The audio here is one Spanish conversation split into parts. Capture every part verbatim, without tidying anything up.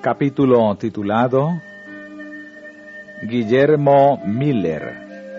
Capítulo titulado Guillermo Miller.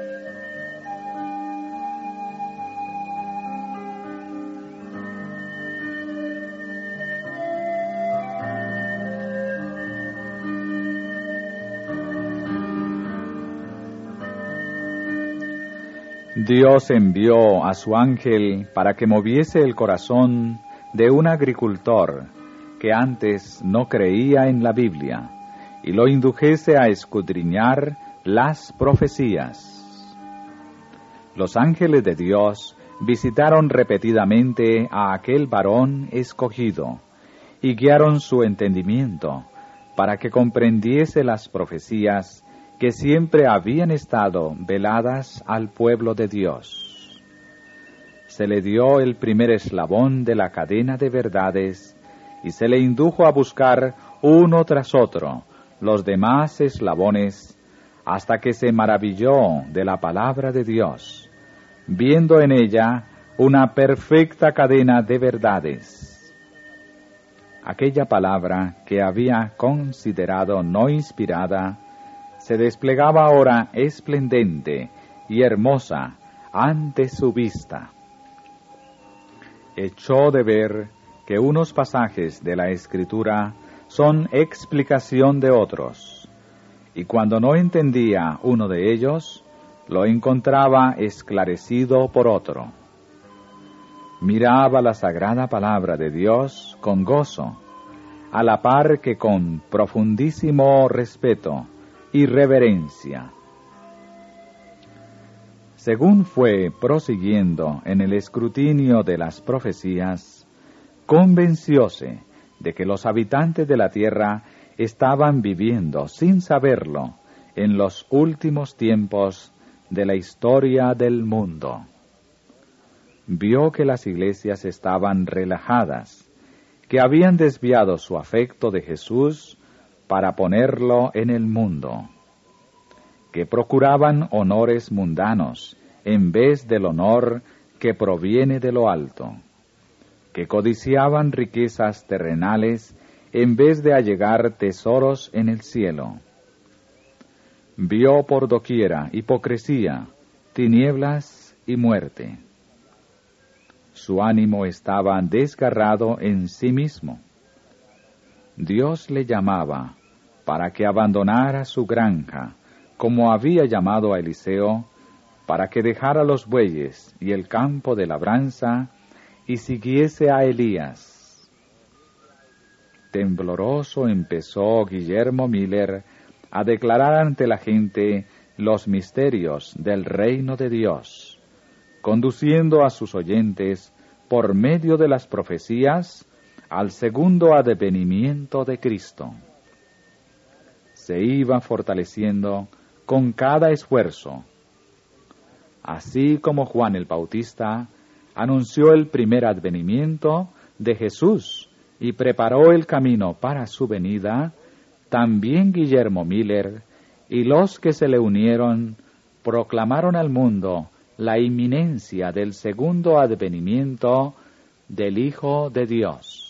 Dios envió a su ángel para que moviese el corazón de un agricultor que antes no creía en la Biblia y lo indujese a escudriñar las profecías. Los ángeles de Dios visitaron repetidamente a aquel varón escogido y guiaron su entendimiento para que comprendiese las profecías que siempre habían estado veladas al pueblo de Dios. Se le dio el primer eslabón de la cadena de verdades y se le indujo a buscar uno tras otro los demás eslabones hasta que se maravilló de la palabra de Dios, viendo en ella una perfecta cadena de verdades. Aquella palabra que había considerado no inspirada se desplegaba ahora esplendente y hermosa ante su vista. Echó de ver que unos pasajes de la Escritura son explicación de otros, y cuando no entendía uno de ellos, lo encontraba esclarecido por otro. Miraba la sagrada palabra de Dios con gozo, a la par que con profundísimo respeto y reverencia. Según fue prosiguiendo en el escrutinio de las profecías, convencióse de que los habitantes de la tierra estaban viviendo, sin saberlo, en los últimos tiempos de la historia del mundo. Vio que las iglesias estaban relajadas, que habían desviado su afecto de Jesús para ponerlo en el mundo, que procuraban honores mundanos en vez del honor que proviene de lo alto, que codiciaban riquezas terrenales en vez de allegar tesoros en el cielo. Vio por doquiera hipocresía, tinieblas y muerte. Su ánimo estaba desgarrado en sí mismo. Dios le llamaba para que abandonara su granja, como había llamado a Eliseo, para que dejara los bueyes y el campo de labranza y siguiese a Elías. Tembloroso empezó Guillermo Miller a declarar ante la gente los misterios del reino de Dios, conduciendo a sus oyentes por medio de las profecías al segundo advenimiento de Cristo. Se iba fortaleciendo con cada esfuerzo. Así como Juan el Bautista anunció el primer advenimiento de Jesús y preparó el camino para su venida, también Guillermo Miller y los que se le unieron proclamaron al mundo la inminencia del segundo advenimiento del Hijo de Dios.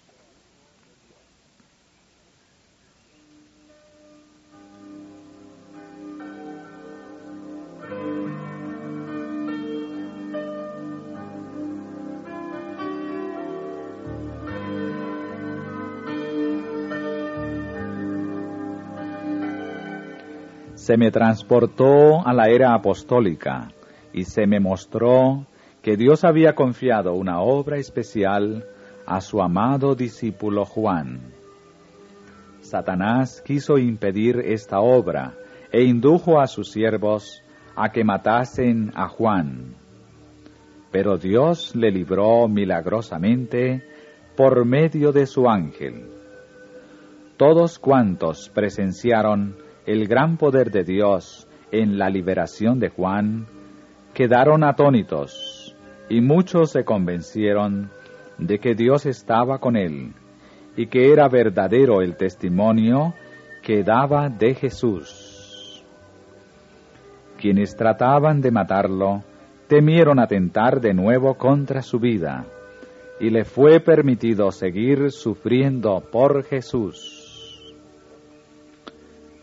Se me transportó a la era apostólica y se me mostró que Dios había confiado una obra especial a su amado discípulo Juan. Satanás quiso impedir esta obra e indujo a sus siervos a que matasen a Juan. Pero Dios le libró milagrosamente por medio de su ángel. Todos cuantos presenciaron el gran poder de Dios en la liberación de Juan quedaron atónitos, y muchos se convencieron de que Dios estaba con él y que era verdadero el testimonio que daba de Jesús. Quienes trataban de matarlo temieron atentar de nuevo contra su vida, y le fue permitido seguir sufriendo por Jesús.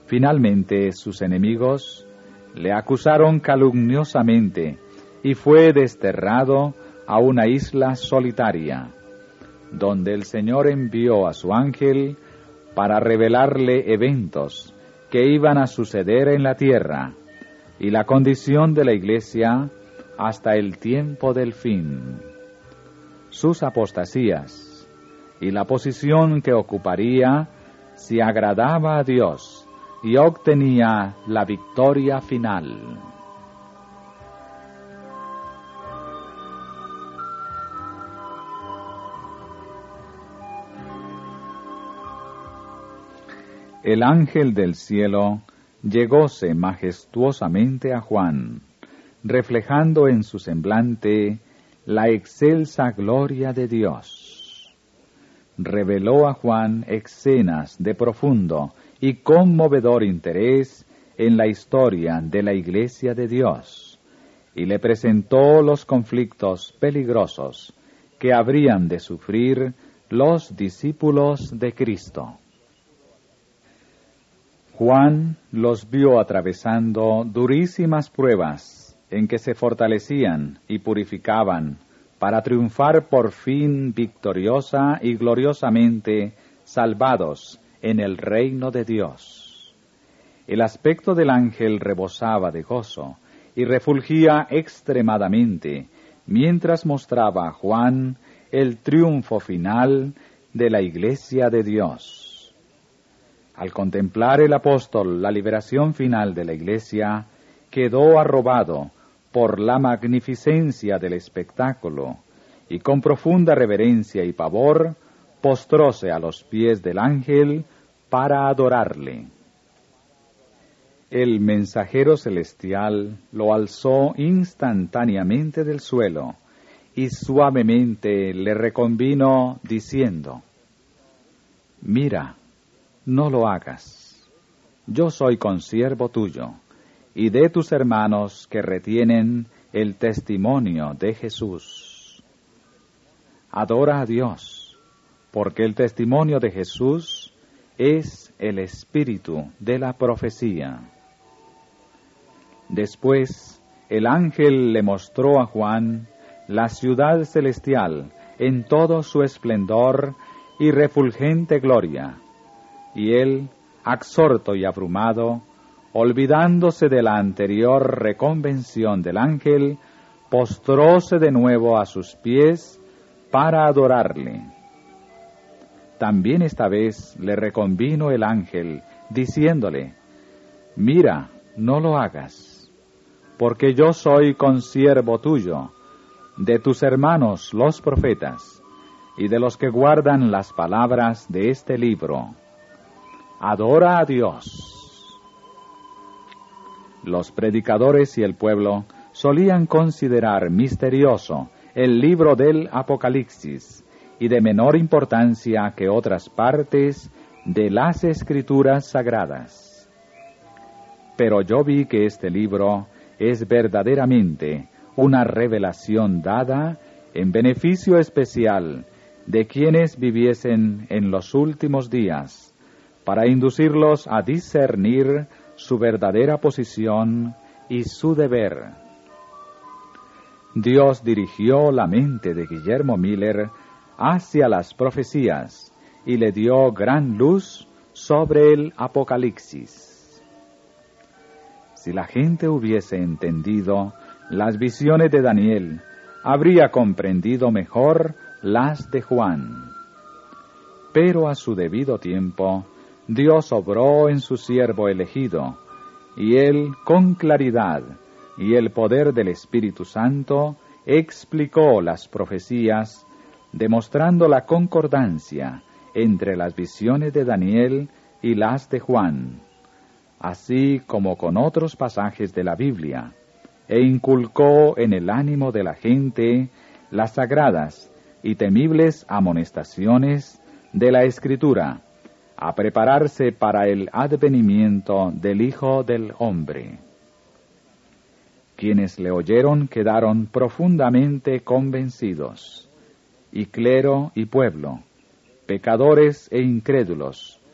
Finalmente sus enemigos le acusaron calumniosamente y fue desterrado a una isla solitaria, donde el Señor envió a su ángel para revelarle eventos que iban a suceder en la tierra y la condición de la Iglesia hasta el tiempo del fin, sus apostasías y la posición que ocuparía si agradaba a Dios y obtenía la victoria final. El ángel del cielo llegóse majestuosamente a Juan, reflejando en su semblante la excelsa gloria de Dios. Reveló a Juan escenas de profundo y conmovedor interés en la historia de la Iglesia de Dios, y le presentó los conflictos peligrosos que habrían de sufrir los discípulos de Cristo. Juan los vio atravesando durísimas pruebas en que se fortalecían y purificaban para triunfar por fin victoriosa y gloriosamente salvados en el reino de Dios. El aspecto del ángel rebosaba de gozo y refulgía extremadamente mientras mostraba a Juan el triunfo final de la Iglesia de Dios. Al contemplar el apóstol la liberación final de la Iglesia, quedó arrobado por la magnificencia del espectáculo, y con profunda reverencia y pavor, postróse a los pies del ángel para adorarle. El mensajero celestial lo alzó instantáneamente del suelo, y suavemente le reconvino diciendo: «Mira, no lo hagas. Yo soy consiervo tuyo, y de tus hermanos que retienen el testimonio de Jesús. Adora a Dios, porque el testimonio de Jesús es el espíritu de la profecía». Después, el ángel le mostró a Juan la ciudad celestial en todo su esplendor y refulgente gloria, y él, absorto y abrumado, olvidándose de la anterior reconvención del ángel, postróse de nuevo a sus pies para adorarle. También esta vez le reconvino el ángel, diciéndole: «Mira, no lo hagas, porque yo soy consiervo tuyo, de tus hermanos los profetas, y de los que guardan las palabras de este libro. Adora a Dios». Los predicadores y el pueblo solían considerar misterioso el libro del Apocalipsis y de menor importancia que otras partes de las Escrituras sagradas. Pero yo vi que este libro es verdaderamente una revelación dada en beneficio especial de quienes viviesen en los últimos días, para inducirlos a discernir su verdadera posición y su deber. Dios dirigió la mente de Guillermo Miller hacia las profecías y le dio gran luz sobre el Apocalipsis. Si la gente hubiese entendido las visiones de Daniel, habría comprendido mejor las de Juan. Pero a su debido tiempo, Dios obró en su siervo elegido, y él, con claridad y el poder del Espíritu Santo, explicó las profecías, demostrando la concordancia entre las visiones de Daniel y las de Juan, así como con otros pasajes de la Biblia, e inculcó en el ánimo de la gente las sagradas y temibles amonestaciones de la Escritura, a prepararse para el advenimiento del Hijo del Hombre. Quienes le oyeron quedaron profundamente convencidos, y clero y pueblo, pecadores e incrédulos,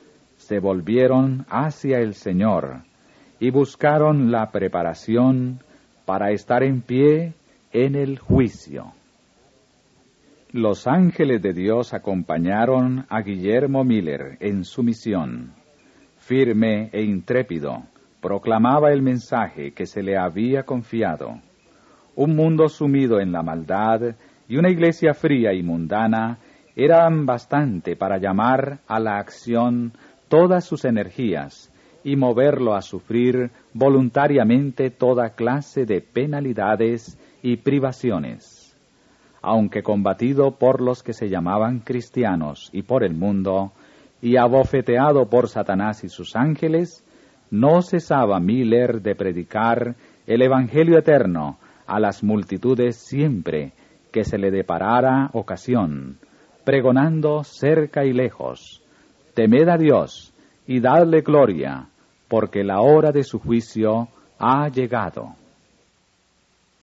se volvieron hacia el Señor y buscaron la preparación para estar en pie en el juicio. Los ángeles de Dios acompañaron a Guillermo Miller en su misión. Firme e intrépido, proclamaba el mensaje que se le había confiado. Un mundo sumido en la maldad y una iglesia fría y mundana eran bastante para llamar a la acción todas sus energías y moverlo a sufrir voluntariamente toda clase de penalidades y privaciones. Aunque combatido por los que se llamaban cristianos y por el mundo, y abofeteado por Satanás y sus ángeles, no cesaba Miller de predicar el Evangelio eterno a las multitudes siempre que se le deparara ocasión, pregonando cerca y lejos: temed a Dios y dadle gloria, porque la hora de su juicio ha llegado.